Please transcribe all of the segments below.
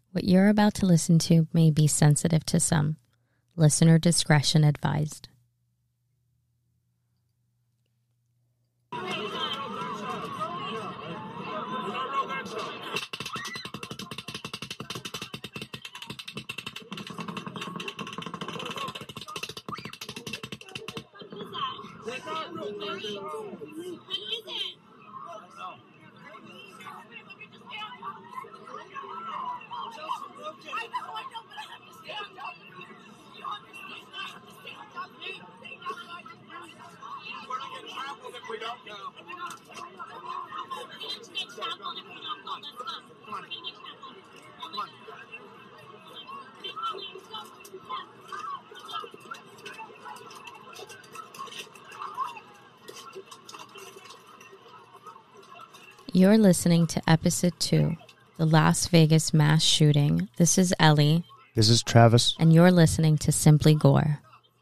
What you're about to listen to may be sensitive to some. Listener discretion advised. You're listening to episode 2, the Las Vegas mass shooting. This is Ellie. This is Travis. And you're listening to Simply Gore.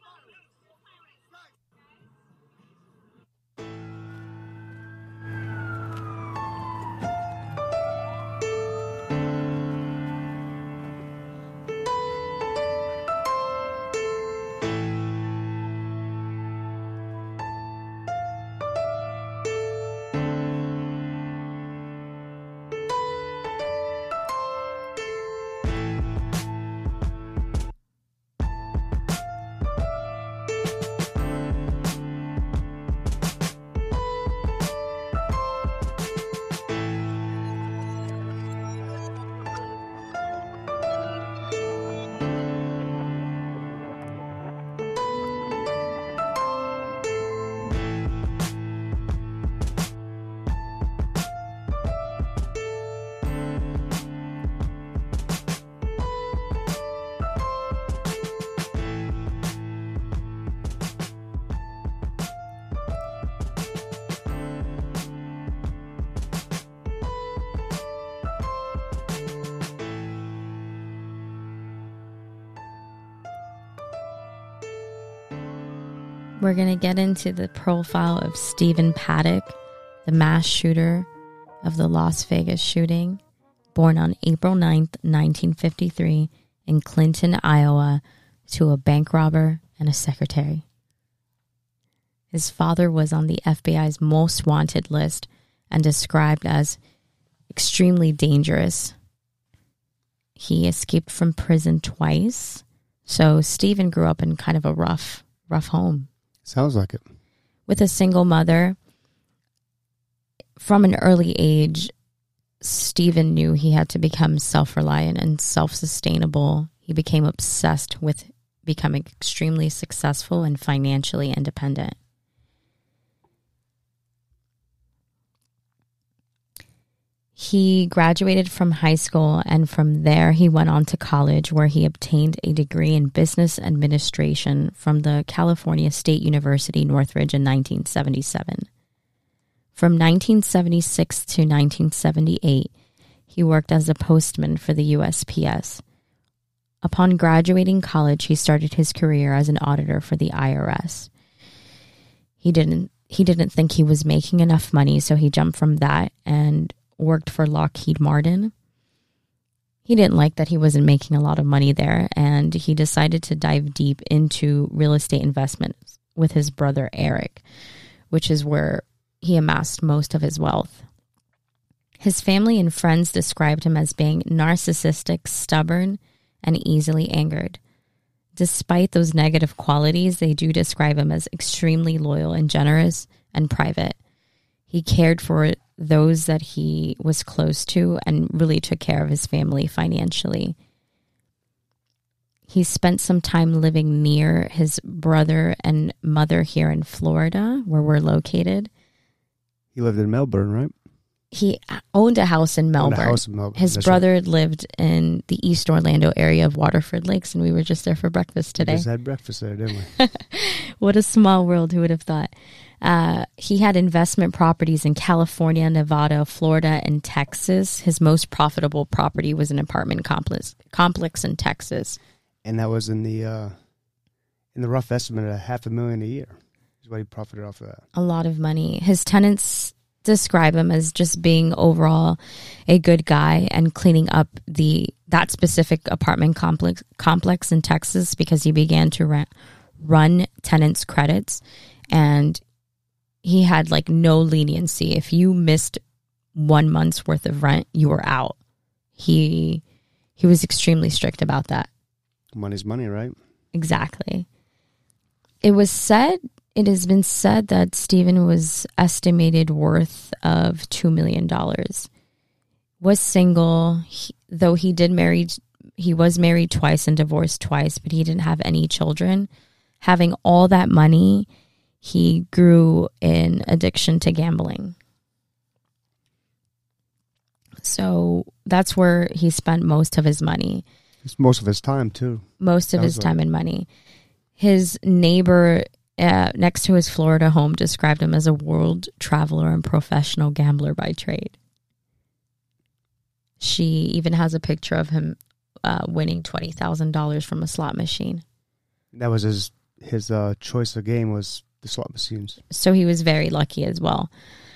We're going to get into the profile of Stephen Paddock, the mass shooter of the Las Vegas shooting, born on April 9th, 1953 in Clinton, Iowa, to a bank robber and a secretary. His father was on the FBI's most wanted list and described as extremely dangerous. He escaped from prison twice, so Stephen grew up in kind of a rough home. Sounds like it. With a single mother. From an early age, Stephen knew he had to become self-reliant and self-sustainable. He became obsessed with becoming extremely successful and financially independent. He graduated from high school, and from there he went on to college, where he obtained a degree in business administration from the California State University, Northridge in 1977. From 1976 to 1978, he worked as a postman for the USPS. Upon graduating college, he started his career as an auditor for the IRS. He didn't think he was making enough money, so he jumped from that and worked for Lockheed Martin. He didn't like that he wasn't making a lot of money there, and he decided to dive deep into real estate investments with his brother Eric, which is where he amassed most of his wealth. His family and friends described him as being narcissistic, stubborn, and easily angered. Despite those negative qualities, they do describe him as extremely loyal and generous and private. He cared for those that he was close to and really took care of his family financially. He spent some time living near his brother and mother here in Florida, where we're located. He lived in Melbourne, right? He owned a house in Melbourne. His brother lived in the East Orlando area of Waterford Lakes, and we were just there for breakfast today. We just had breakfast there, didn't we? What a small world, who would have thought? He had investment properties in California, Nevada, Florida, and Texas. His most profitable property was an apartment complex in Texas. And that was in the rough estimate of $500,000 a year. Is what he profited off of that. A lot of money. His tenants describe him as just being overall a good guy and cleaning up that specific apartment complex in Texas, because he began to run tenants' credits, and he had like no leniency. If you missed 1 month's worth of rent, you were out. He was extremely strict about that. Money's money, right? Exactly. It has been said that Stephen was estimated worth of $2 million. Was single, though he was married twice and divorced twice, but he didn't have any children. Having all that money, he grew in addiction to gambling. So that's where he spent most of his money. It's most of his time, too. Most of his time and money. His neighbor next to his Florida home described him as a world traveler and professional gambler by trade. She even has a picture of him winning $20,000 from a slot machine. That was his choice of game, was the slot machines. So he was very lucky as well.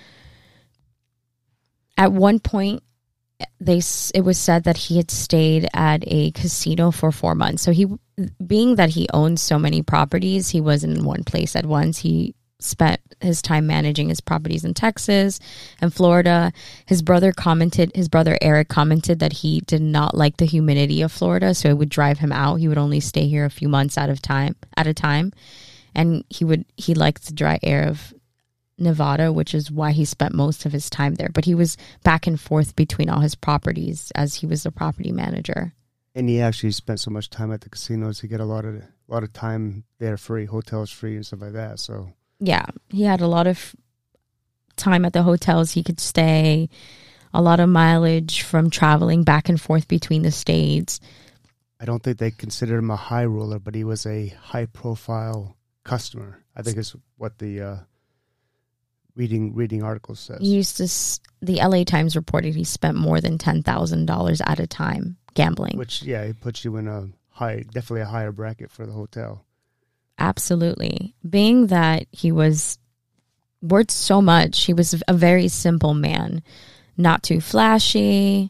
At one point, it was said that he had stayed at a casino for 4 months. So being that he owns so many properties, he wasn't in one place at once. He spent his time managing his properties in Texas and Florida. His brother Eric commented that he did not like the humidity of Florida, so it would drive him out. He would only stay here a few months at a time. And he liked the dry air of Nevada, which is why he spent most of his time there. But he was back and forth between all his properties as he was the property manager. And he actually spent so much time at the casinos. He got a lot of time there free, hotels free and stuff like that. So yeah, he had a lot of time at the hotels he could stay, a lot of mileage from traveling back and forth between the states. I don't think they considered him a high roller, but he was a high profile customer. I think it's what the reading articles says. The LA Times reported he spent more than $10,000 at a time gambling. Which, yeah, it puts you in definitely a higher bracket for the hotel. Absolutely. Being that he was worth so much, he was a very simple man. Not too flashy,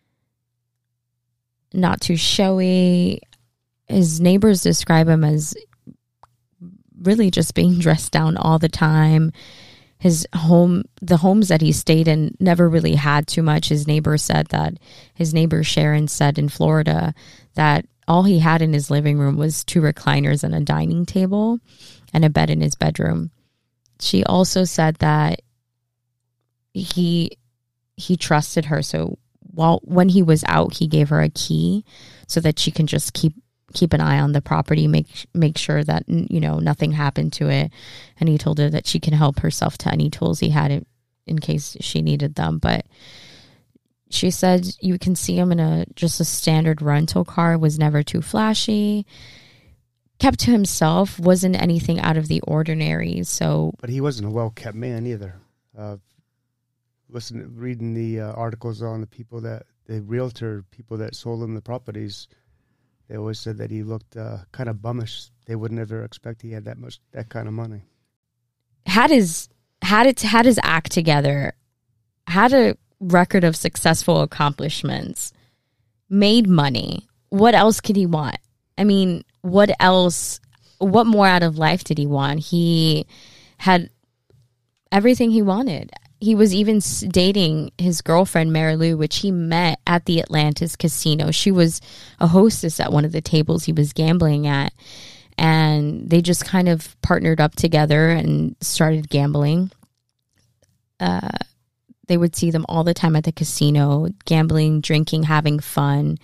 not too showy. His neighbors describe him as really just being dressed down all the time. The homes that he stayed in never really had too much. His neighbor Sharon said in Florida that all he had in his living room was 2 recliners and a dining table and a bed in his bedroom. She also said that he trusted her. So when he was out, he gave her a key so that she can just keep an eye on the property, make sure that, nothing happened to it. And he told her that she can help herself to any tools he had in case she needed them. But she said you can see him in just a standard rental car, was never too flashy, kept to himself, wasn't anything out of the ordinary. But he wasn't a well-kept man either. Reading the articles on the realtor people that sold him the properties, they always said that he looked kind of bummish. They would never expect he had that kind of money. Had his act together, had a record of successful accomplishments, made money. What else could he want? I mean, what more out of life did he want? He had everything he wanted. He was even dating his girlfriend, Mary Lou, which he met at the Atlantis casino. She was a hostess at one of the tables he was gambling at. And they just kind of partnered up together and started gambling. They would see them all the time at the casino, gambling, drinking, having fun.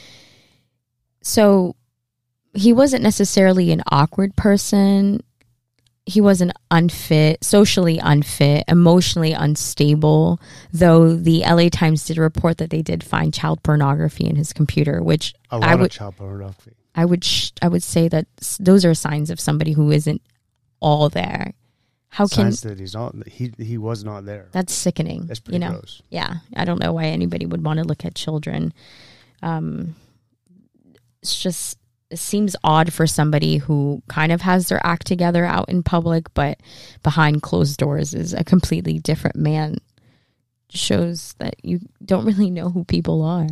So he wasn't necessarily an awkward person. He wasn't socially unfit, emotionally unstable, though the LA Times did report that they did find child pornography in his computer, which a lot of child pornography. I would say that those are signs of somebody who isn't all there. Signs that he's not. He was not there. That's sickening. That's pretty gross. Yeah, I don't know why anybody would want to look at children. It's just seems odd for somebody who kind of has their act together out in public, but behind closed doors is a completely different man. Shows that you don't really know who people are.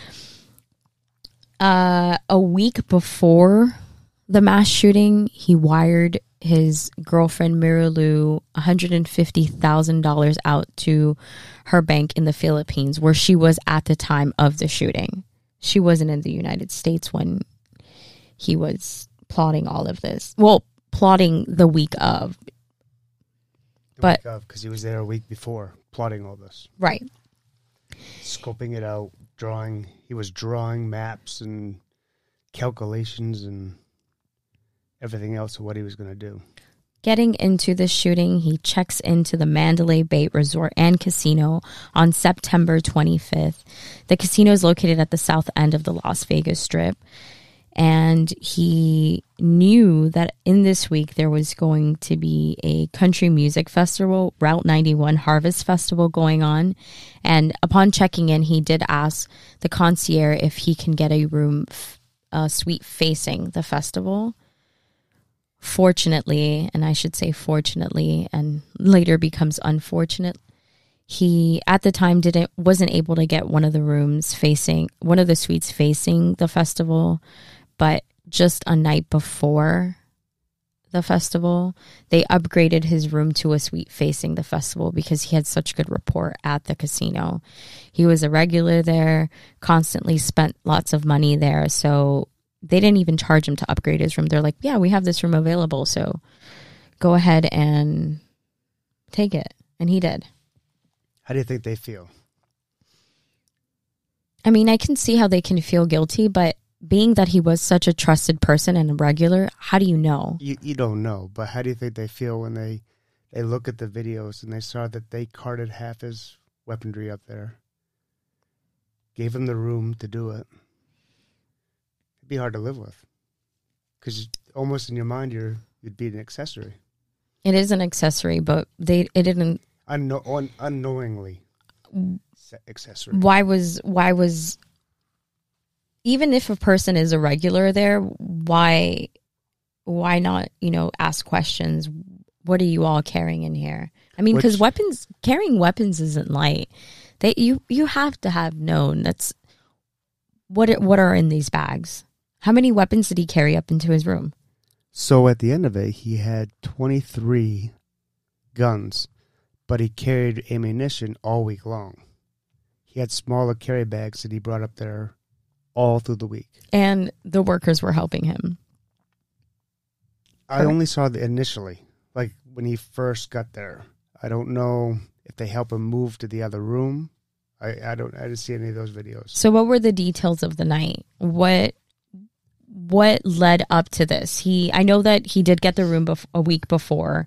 A week before the mass shooting, he wired his girlfriend Marilu $150,000 out to her bank in the Philippines, where she was at the time of the shooting. She wasn't in the United States when he was plotting all of this. Well, plotting the week of. Because he was there a week before plotting all this. Right. Scoping it out, drawing. He was drawing maps and calculations and everything else of what he was going to do. Getting into the shooting, he checks into the Mandalay Bay Resort and Casino on September 25th. The casino is located at the south end of the Las Vegas Strip. And he knew that in this week there was going to be a country music festival, Route 91 Harvest Festival, going on. And upon checking in, he did ask the concierge if he can get a room, a suite facing the festival. Fortunately, and I should say fortunately, and later becomes unfortunate, he at the time wasn't able to get one of the suites facing the festival. But just a night before the festival, they upgraded his room to a suite facing the festival because he had such good rapport at the casino. He was a regular there, constantly spent lots of money there. So they didn't even charge him to upgrade his room. They're like, yeah, we have this room available, so go ahead and take it. And he did. How do you think they feel? I mean, I can see how they can feel guilty, but being that he was such a trusted person and a regular, how do you know? You don't know, but how do you think they feel when they look at the videos and they saw that they carted half his weaponry up there, gave him the room to do it? It'd be hard to live with, because almost in your mind you'd be an accessory. It is an accessory, but it didn't unknowingly accessory. Why was even if a person is a regular there, why not, ask questions? What are you all carrying in here? I mean, because carrying weapons isn't light. You have to have known that's what are in these bags. How many weapons did he carry up into his room? So at the end of it, he had 23 guns, but he carried ammunition all week long. He had smaller carry bags that he brought up there all through the week. And the workers were helping him. I only saw initially, like when he first got there. I don't know if they help him move to the other room. I didn't see any of those videos. So what were the details of the night? What led up to this? I know that he did get the room a week before.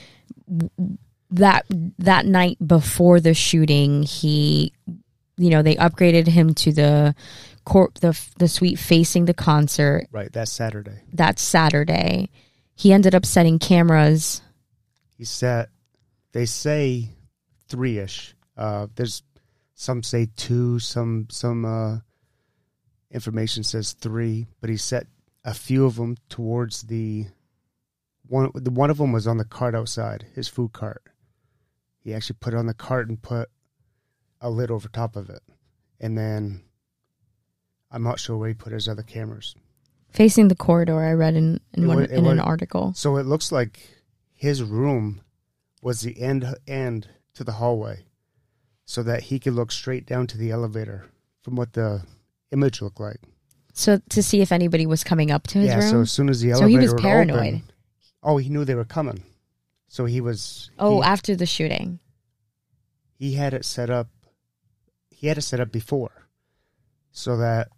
That night before the shooting, they upgraded him to the suite facing the concert. Right, that's Saturday. He ended up setting cameras. They say 3-ish. There's some say 2, some information says 3, but he set a few of them towards the one of them was on the cart outside, his food cart. He actually put it on the cart and put a lid over top of it. And then I'm not sure where he put his other cameras. Facing the corridor, I read in an article. So it looks like his room was the end to the hallway, so that he could look straight down to the elevator from what the image looked like. So to see if anybody was coming up to his room? Yeah, so as soon as the elevator he was paranoid. He knew they were coming. So he was... after the shooting. He had it set up before so that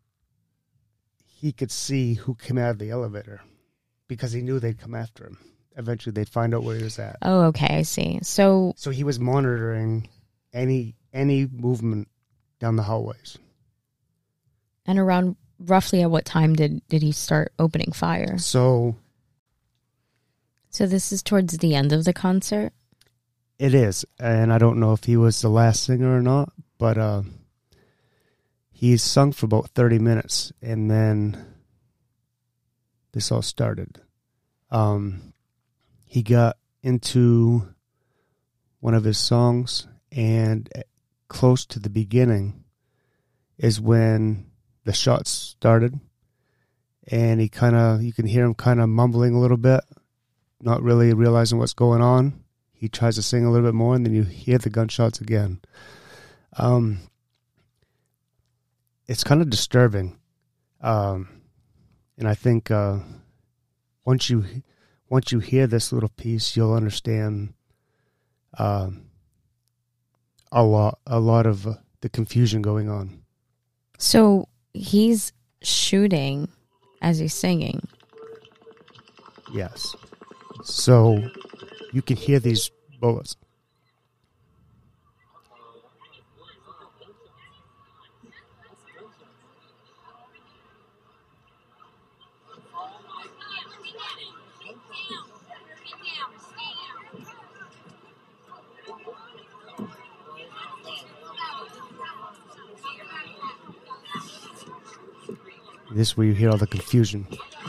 he could see who came out of the elevator, because he knew they'd come after him. Eventually, they'd find out where he was at. Oh, okay, I see. So he was monitoring any movement down the hallways. And around roughly at what time did he start opening fire? So this is towards the end of the concert? It is, and I don't know if he was the last singer or not, but he sung for about 30 minutes, and then this all started. He got into one of his songs, and close to the beginning is when the shots started, and you can hear him kind of mumbling a little bit, not really realizing what's going on. He tries to sing a little bit more, and then you hear the gunshots again. It's kind of disturbing, and I think once you hear this little piece, you'll understand a lot of the confusion going on. So he's shooting as he's singing. Yes. So you can hear these bullets. This is where you hear all the confusion.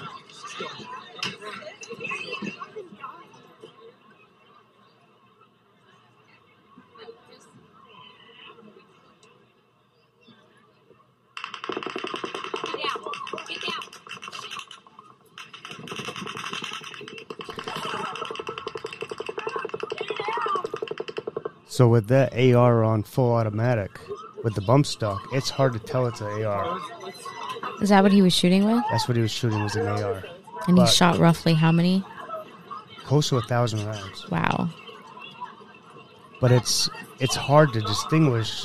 So with that AR on full automatic, with the bump stock, it's hard to tell it's an AR. Is that what he was shooting with? That's what he was shooting, was an AR. And he shot roughly how many? Close to 1,000 rounds. Wow. But it's hard to distinguish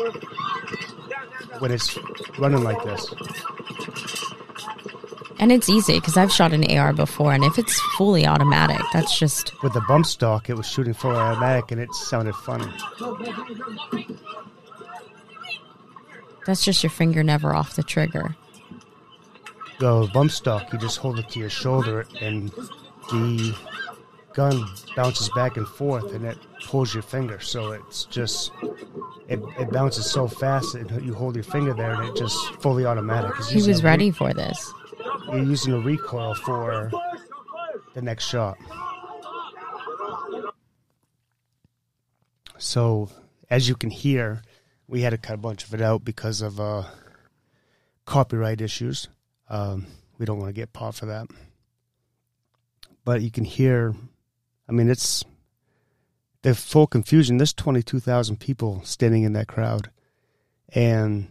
when it's running like this. And it's easy because I've shot an AR before, and if it's fully automatic, that's just... With the bump stock, it was shooting full automatic, and it sounded funny. That's just your finger never off the trigger. The bump stock, you just hold it to your shoulder, and the gun bounces back and forth, and it pulls your finger. So it's just... It bounces so fast that you hold your finger there, and it just fully automatic. He was ready for this. You're using a recoil for the next shot. So, as you can hear, we had to cut a bunch of it out because of copyright issues. We don't want to get popped for that. But you can hear, I mean, it's the full confusion. There's 22,000 people standing in that crowd. And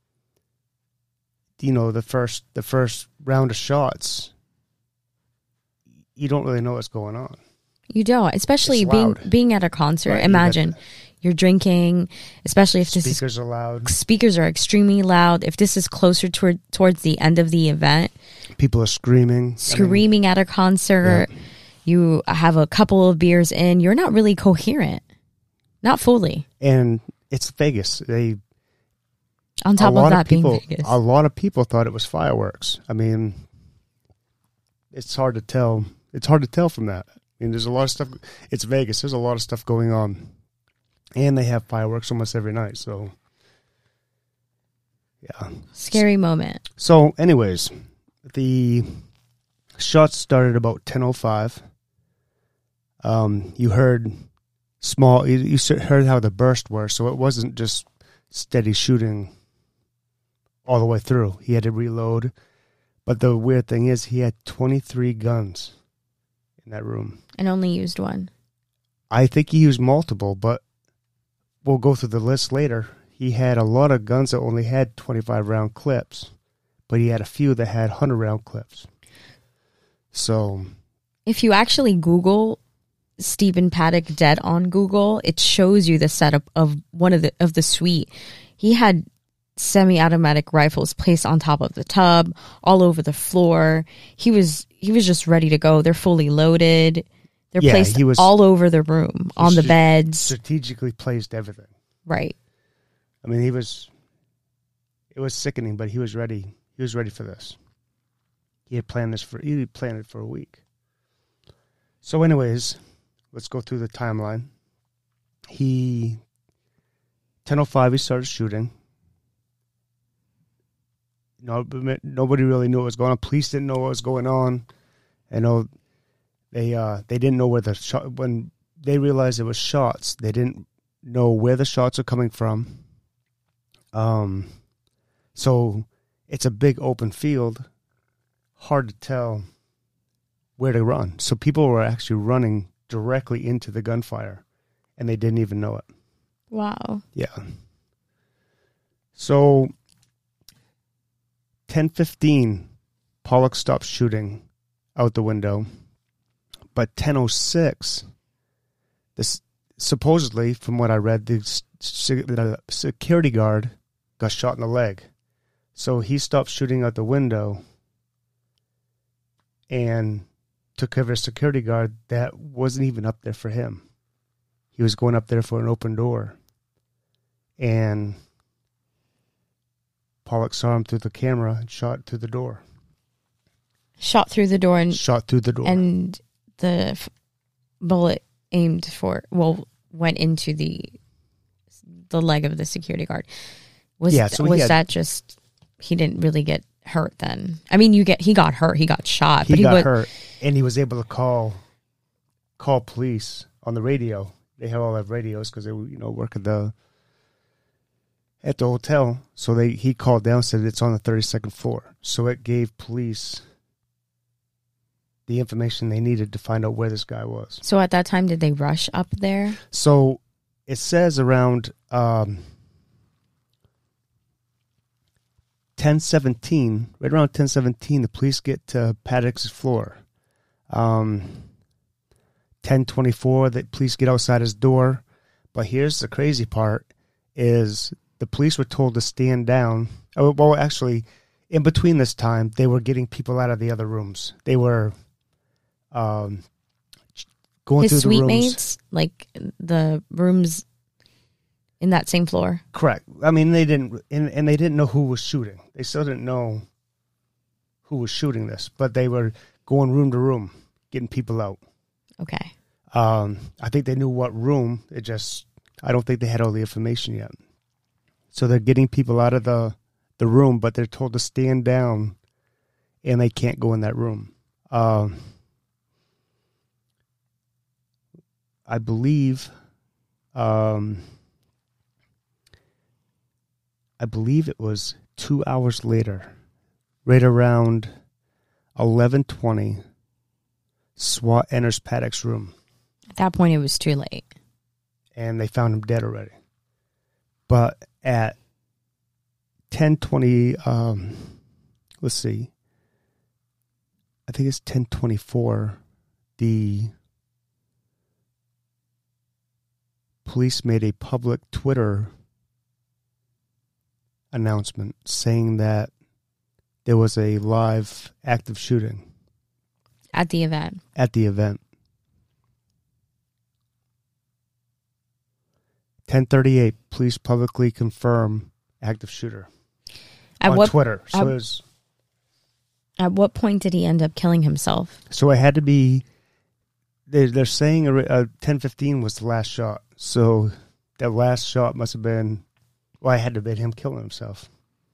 you know, the first round of shots, you don't really know what's going on. You don't, especially being at a concert. Right, imagine you're drinking, especially if this speakers are loud. Speakers are extremely loud. If this is closer towards the end of the event, people are screaming at a concert. Yeah. You have a couple of beers in, you're not really coherent, not fully. And it's Vegas. On top of that being Vegas. A lot of people thought it was fireworks. I mean, it's hard to tell. It's hard to tell from that. I mean, there's a lot of stuff. It's Vegas. There's a lot of stuff going on. And they have fireworks almost every night. So, yeah. Scary moment. So, anyways, the shots started about 10:05. You heard small. You heard how the bursts were. So it wasn't just steady shooting all the way through. He had to reload. But the weird thing is he had 23 guns in that room. And only used one. I think he used multiple, but we'll go through the list later. He had a lot of guns that only had 25-round clips, but he had a few that had 100-round clips. So, if you actually Google Stephen Paddock dead on Google, it shows you the setup of one of the suite. He had semi-automatic rifles placed on top of the tub, all over the floor. He was just ready to go. They're fully loaded. They're placed all over the room, on the beds. Strategically placed everything. Right. I mean, it was sickening, but he was ready. He was ready for this. He had planned it for a week. So anyways, let's go through the timeline. 10:05, he started shooting. nobody really knew what was going on. Police didn't know what was going on. I know they didn't know where the shot, when they realized it was shots, they didn't know where the shots are coming from. So it's a big open field, hard to tell where to run. So people were actually running directly into the gunfire, and they didn't even know it. Wow. Yeah. So 10:15, Pollock stopped shooting out the window. But 10:06, this supposedly, from what I read, the security guard got shot in the leg. So he stopped shooting out the window and took care of a security guard that wasn't even up there for him. He was going up there for an open door. And Pollock saw him through the camera and shot through the door. Shot through the door shot through the door. And the bullet went into the leg of the security guard. Was that just, he didn't really get hurt then? I mean, he got hurt, he got shot. He got hurt, and he was able to call police on the radio. They have all have radios because they work at the hotel. So he called down and said it's on the 32nd floor. So it gave police the information they needed to find out where this guy was. So at that time, did they rush up there? So it says around 10:17, right around 10:17, the police get to Paddock's floor. 10:24, the police get outside his door. But here's the crazy part, is the police were told to stand down. Well, actually, in between this time, they were getting people out of the other rooms. They were going his through suite the rooms. mates, like the rooms in that same floor. Correct. I mean, they didn't, and they didn't know who was shooting. They still didn't know who was shooting this, but they were going room to room, getting people out. Okay. I think they knew what room. I don't think they had all the information yet. So they're getting people out of the room, but they're told to stand down, and they can't go in that room. I believe it was 2 hours later, right around 11:20, SWAT enters Paddock's room. At that point, it was too late. And they found him dead already. But at 10:20, let's see, I think it's 10:24, the police made a public Twitter announcement saying that there was a live active shooting. At the event. At the event. 10:38, police publicly confirm active shooter on Twitter. So at what point did he end up killing himself? So it had to be, they're saying 10:15 was the last shot. So that last shot must have been, it had to have been him killing himself.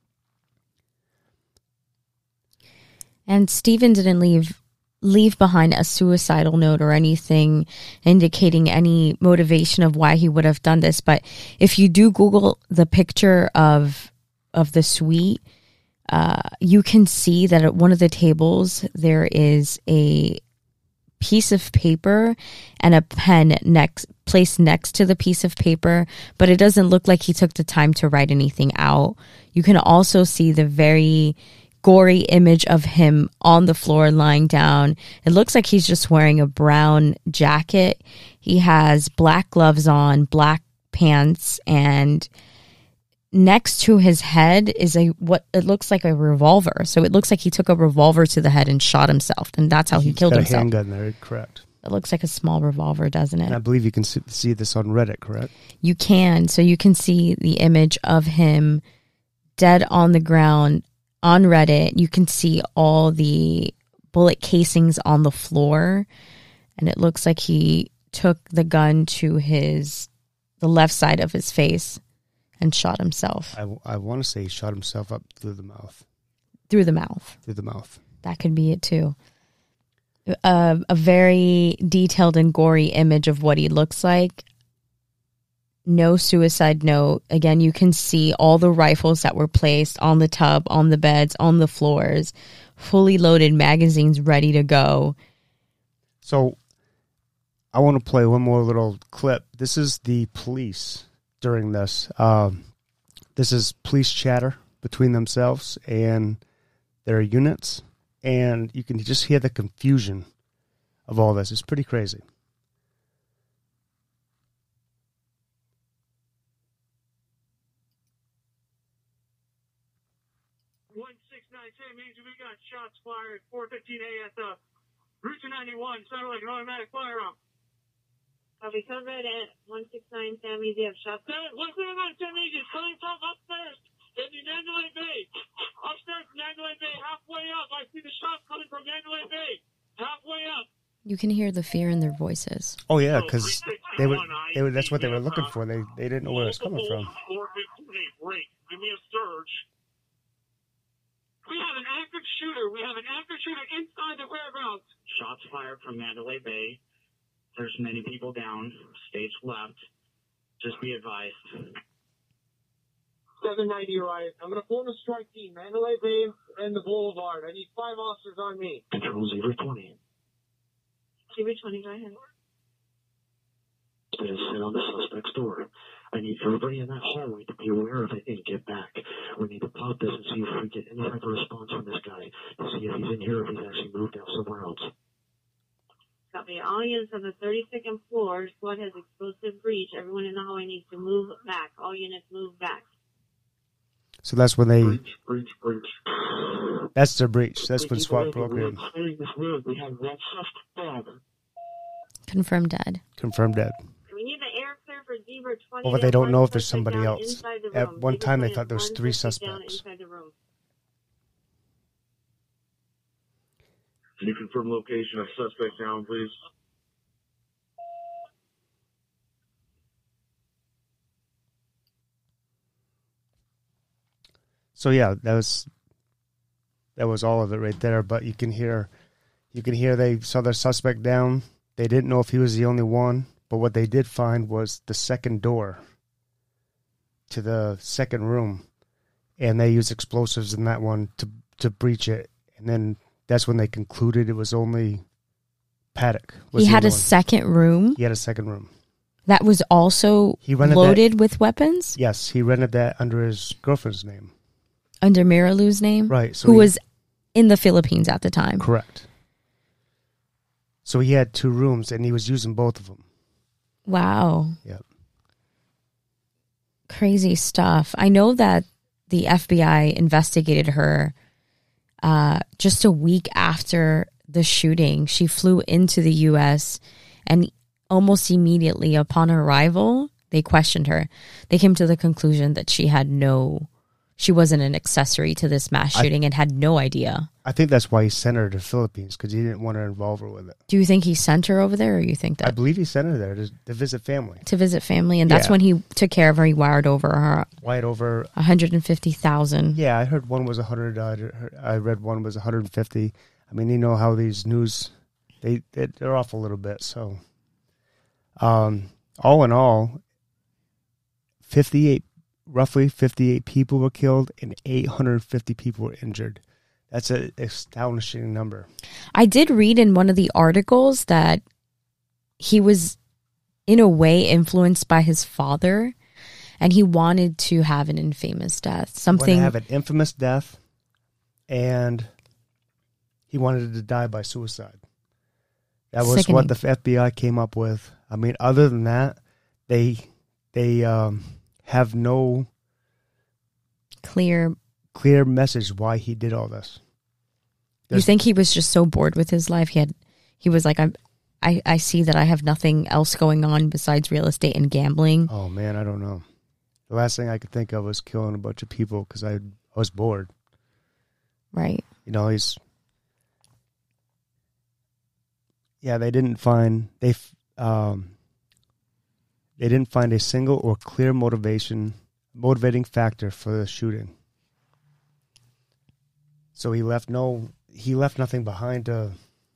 And Stephen didn't leave behind a suicidal note or anything indicating any motivation of why he would have done this. But if you do Google the picture of the suite, you can see that at one of the tables there is a piece of paper and a pen placed next to the piece of paper, but it doesn't look like he took the time to write anything out. You can also see the very gory image of him on the floor lying down. It looks like he's just wearing a brown jacket. He has black gloves on, black pants, and next to his head is what it looks like a revolver. So it looks like he took a revolver to the head and shot himself, and that's how he killed himself. A handgun there, correct? It looks like a small revolver, doesn't it? And I believe you can see this on Reddit, correct? You can. So you can see the image of him dead on the ground on Reddit. You can see all the bullet casings on the floor, and it looks like he took the gun to the left side of his face and shot himself. I want to say he shot himself up through the mouth. Through the mouth. Through the mouth. That could be it too. A very detailed and gory image of what he looks like. No suicide note. Again, you can see all the rifles that were placed on the tub, on the beds, on the floors, fully loaded magazines ready to go. So I want to play one more little clip. This is the police during this. This is police chatter between themselves and their units. And you can just hear the confusion of all this. It's pretty crazy. 169 means we got shots fired 4:15 at the Route 291. Sounded like an automatic firearm. Copy, covered at 169 Sammy. Do you have shots? 169 Sammy is coming from upstairs in the Mandalay Bay. Upstairs in Mandalay Bay, halfway up. I see the shots coming from Mandalay Bay. Halfway up. You can hear the fear in their voices. Oh yeah, because they were. That's what they were looking for. They didn't know where it was coming from. 4:15 break. Give me a surge. We have an active shooter. We have an active shooter inside the whereabouts. Shots fired from Mandalay Bay. There's many people down. Stage left. Just be advised. 790 right. I'm going to form a strike team. Mandalay Bay and the Boulevard. I need 5 officers on me. Control 020. 020, go ahead. Sit on the suspect's door. I need everybody in that hallway to be aware of it and get back. We need to pop this and see if we get any type of response from this guy to see if he's in here or if he's actually moved out somewhere else. Copy. All units on the 32nd floor. SWAT has explosive breach. Everyone in the hallway needs to move back. All units move back. So that's when they. Breach. That's their breach. That's when SWAT broke in. We have one suspect. Confirmed dead. Confirmed dead. We need the air clear for Zebra 20. Well, but they don't know if there's somebody else. At one time, they thought there was 3 suspects. Can you confirm location of suspect down, please? So yeah, that was all of it right there. But you can hear they saw their suspect down. They didn't know if he was the only one, but what they did find was the second door to the second room, and they used explosives in that one to breach it. And then that's when they concluded it was only Paddock. He had a second room? He had a second room. That was also loaded with weapons? Yes, he rented that under his girlfriend's name. Under Marilou's name? Right. So who was in the Philippines at the time. Correct. So he had 2 rooms, and he was using both of them. Wow. Yep. Crazy stuff. I know that the FBI investigated her just a week after the shooting. She flew into the U.S., and almost immediately upon arrival, they questioned her. They came to the conclusion that she wasn't an accessory to this mass shooting and had no idea. I think that's why he sent her to the Philippines, because he didn't want to involve her with it. Do you think he sent her over there, or you think that? I believe he sent her there to visit family. To visit family, and that's when he took care of her. He wired over her. Wired over $150,000. Yeah, I heard one was 100. I read one was 150. I mean, you know how these news they're off a little bit. So, all in all, roughly 58 people were killed and 850 people were injured. That's an astonishing number. I did read in one of the articles that he was, in a way, influenced by his father, and he wanted to have an infamous death. He wanted to have an infamous death, and he wanted to die by suicide. That was what the FBI came up with. I mean, other than that, they have no clear message why he did all this. You think he was just so bored with his life? He was like, I see that I have nothing else going on besides real estate and gambling. Oh man, I don't know. The last thing I could think of was killing a bunch of people because I was bored. Right. You know, they didn't find a single or clear motivating factor for the shooting. So he left nothing behind to.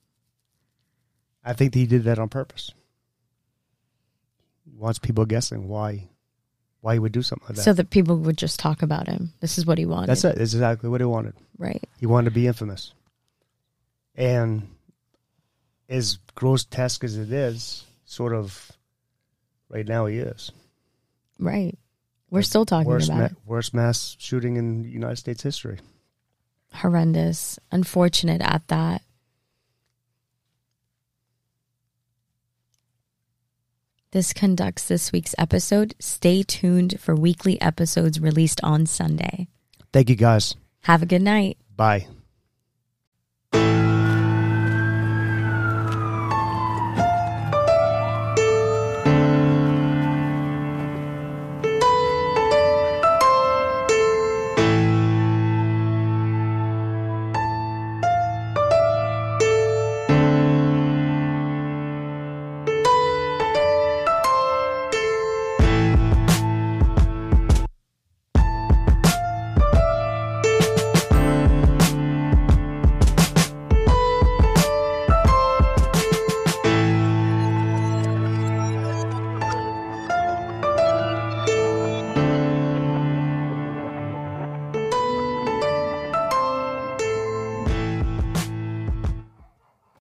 I think he did that on purpose. He wants people guessing why he would do something like that. So that people would just talk about him. This is what he wanted. That's it. That's exactly what he wanted. Right. He wanted to be infamous. And as grotesque as it is, sort of, right now he is. Right. We're still talking about it. Worst mass shooting in United States history. Horrendous. Unfortunate at that. This conducts this week's episode. Stay tuned for weekly episodes released on Sunday. Thank you, guys. Have a good night. Bye.